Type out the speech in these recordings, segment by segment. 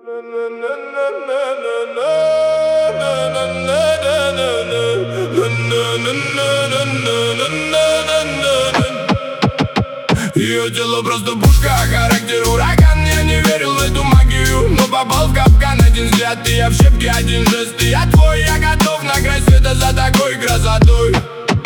Ее тело просто пушка, а характер ураган. Я не верил в эту магию, но попал в капкан. Один взгляд, и я в щепке, один жест, и я твой. Я готов на край света за такой красотой.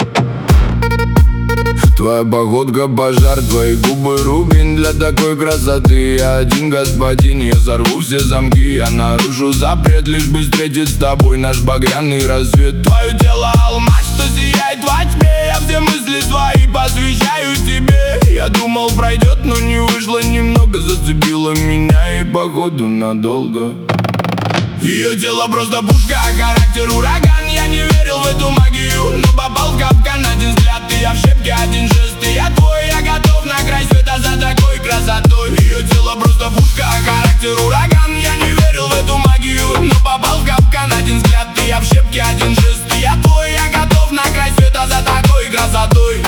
Твоя походка пожар, твои губы рубин. Для такой красоты я один господин. Я взорву все замки, я нарушу запрет, лишь бы встретить с тобой наш багряный рассвет. Твое тело алмаз, что сияет во тьме. Я все мысли свои посвящаю тебе. Я думал пройдет, но не вышло, немного зацепило меня, и походу надолго. Ее тело просто пушка, а характер ураган. Я не верил в эту магию, но попал в капкан. Один взгляд, и я в щепке, один жест, и я твой. Я готов на край света за такой красотой. Ее тело просто пушка, а характер ураган. Я не верил в эту магию, но попал в капкан. Один взгляд, и я в щепке, один жест, и я твой. Я готов на край света за такой красотой.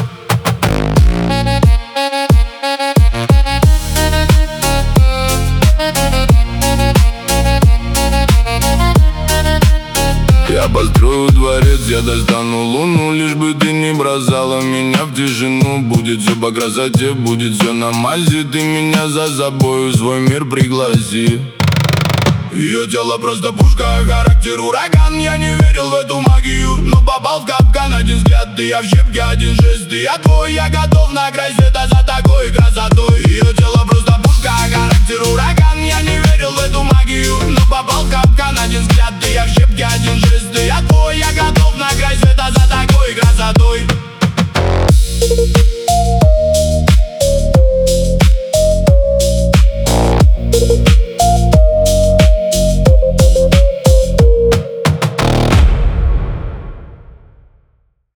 Я построю дворец, я достану луну, лишь бы ты не бросала меня в тишину. Будет все по красоте, будет все на мазе. Ты меня за собой в свой мир пригласи. Ее тело просто пушка, а характер ураган. Я не верил в эту магию, но попал в капкан. Один взгляд, и я в щепке, один жест, и я твой. Я готов на край света за такой красотой. Ее тело просто пушка, а характер ураган. Я не верил в эту магию, но попал в капкан. Один взгляд, и я в щепке, один жест, и я твой. Я готов на край света за такой красотой.